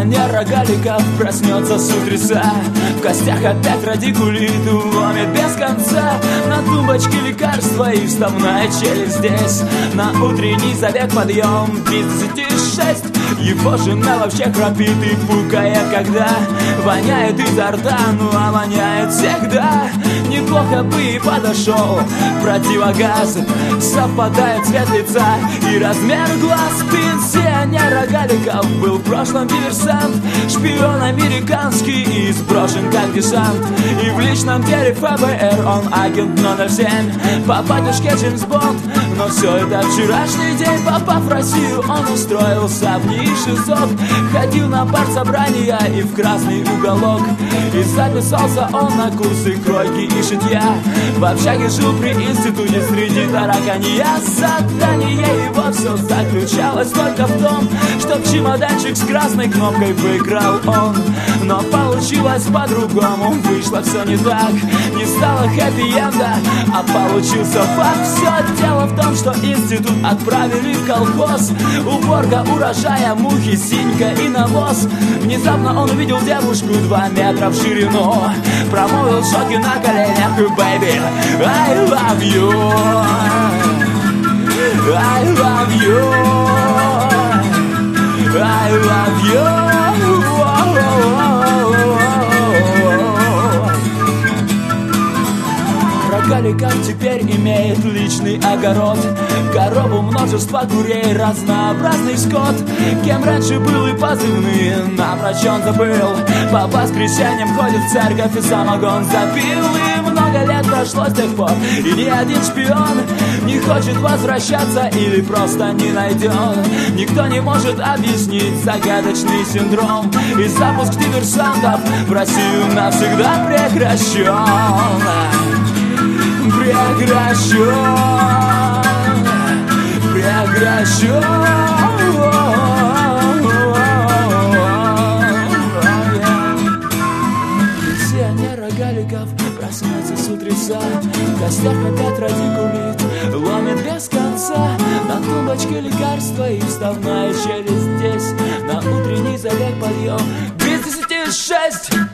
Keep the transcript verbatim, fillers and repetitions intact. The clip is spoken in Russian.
Пенсионер Рогаликов проснется с утреца, в костях опять радикулит, ломит без конца. На тумбочке лекарства и вставная челюсть здесь. На утренний забег подъем без десяти шесть. Его жена вообще храпит и пукает, когда воняет изо рта, ну а воняет всегда. Неплохо бы и подошел противогаз, совпадает цвет лица и размер глаз. Пенсионер Рогаликов был в прошлом диверсант, шпион американский и сброшен как десант. И в личном деле ФБР он агент ноль семь, по батюшке Джеймс Бонд. Но все это вчерашний день. Попав в Россию, он устроился в НИИ шестьсот, ходил на партсобрания и в красный уголок. И записался он на курсы кройки и шитья. В общаге жил при институте среди тараканья. Задание его все заключалось только в том, чтоб чемоданчик с красной кнопкой выиграл он. Но получилось по-другому, вышло все не так. Не стало хэппи-энда, а получился факт. Все дело в том, что институт отправили в колхоз. Уборка урожая, мухи, синька и навоз. Внезапно он увидел девушку два метра в ширину, промолвил шоки на коленях: «Baby, I love you, I love you, I love you». Рогаликов теперь имеет личный огород, корову, множество курей, разнообразный скот. Кем раньше был и позывные, напрочь он забыл. По воскресеньям ходит в церковь и самогон запил. И много лет прошло с тех пор, и ни один шпион не хочет возвращаться или просто не найдет. Никто не может объяснить загадочный синдром, и запуск диверсантов в Россию навсегда прекращен. Прекращен, прекращен. Пенсионер Рогаликов проснется с утреца, в костях опять радикулит, ломит без конца. На тумбочке лекарства и вставная челюсть здесь. На утренний забег подъем без десяти шесть.